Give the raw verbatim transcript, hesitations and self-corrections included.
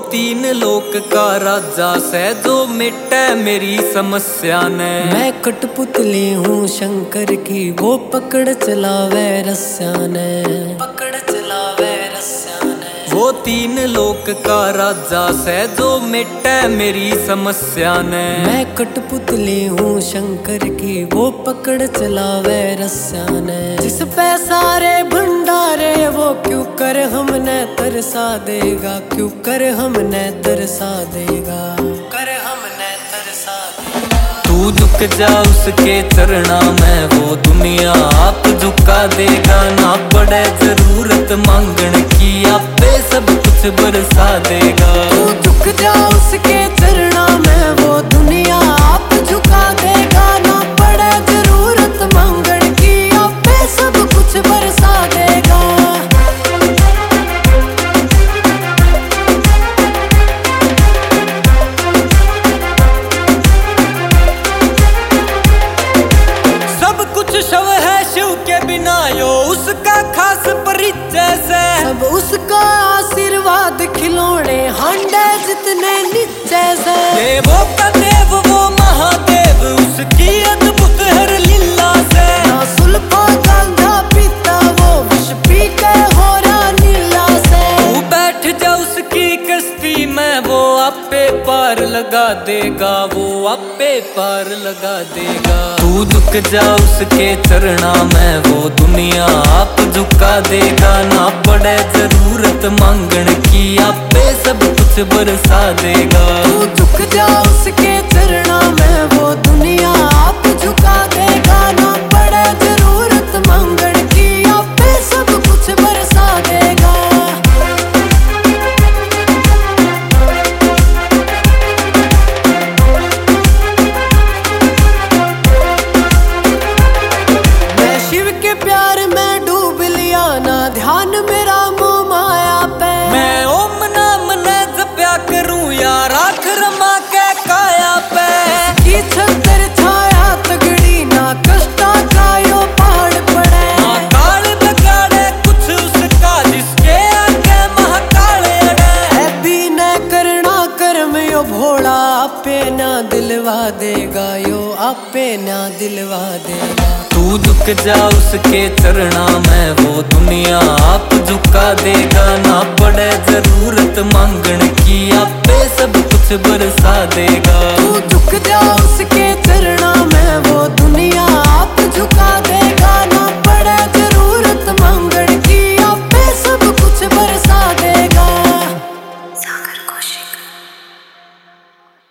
तीन लोक का राजा से जो मिटे मेरी समस्या ने। मैं कठपुतली हूँ शंकर की, वो पकड़ चलावे रस्या ने, पकड़ चलावे रस्या ने। वो तीन लोक का राजा से जो मिटे मेरी समस्या ने। मैं कठपुतली हूँ शंकर की, वो पकड़ चलावे रस्या ने। जिस पे सारे भंडारे वो क्यों कर हमने तरसा देगा, क्यों कर हमने तरसा देगा, कर हमने तरसा देगा। तू झुक जा उसके चरणा में, वो दुनिया आप झुका देगा। ना पड़े जरूरत मांगण की, आपे सब कुछ बरसा देगा। तू झुक जा उसके चरणा में, वो दुनिया आप झुका देगा। ना पड़े जरूरत मांगण की, आपे सब कुछ बरसा देगा। सब कुछ शव है शिव के बिना, यो उसका खास परिचय से। सब उसका आशीर्वाद खिलौने हांडे जितने नीचे से। देवों का देव वो महादेव, उसकी अद्भुत हर लीला से। ना सुल्फा गांजा पीता वो विष पी के हो रहा नीला से। तू बैठ जा उसकी कश्ती में, वो आपे पार लगा देगा, वो आपे पार लगा देगा। तू झुक जा उसके चरणा में, वो दुनिया आप झुका देगा। ना पड़े जरूरत मांगण की, आपे सब कुछ बरसा देगा। तू झुक जा उसके चरणा में, वो दुनिया आप झुका देगा। ना पड़े जरूरत मांगण की, आपे सब कुछ बरसा देगा। मैं शिव के प्यार में डूब लिया, ना ध्यान मेरा मोह माया पे। मैं ओम नाम ने जप्या करूं या राख रमा के काया पे। की छतर छाया तगड़ी, ना कष्टा का यो पहाड़ पड़े। ना काल बगाड़े कुछ उसका, जिसके आगे महाकाल अड़े। है भी न करना कर्म यो भोला, आपे ना दिलवा देगा, यो आपे ना दिलवा देगा। तू झुक जा उसके चरणा में, वो दुनिया आप झुका देगा। ना पड़े जरूरत मांगण की, आपे सब कुछ बरसा देगा। तू झुक जा उसके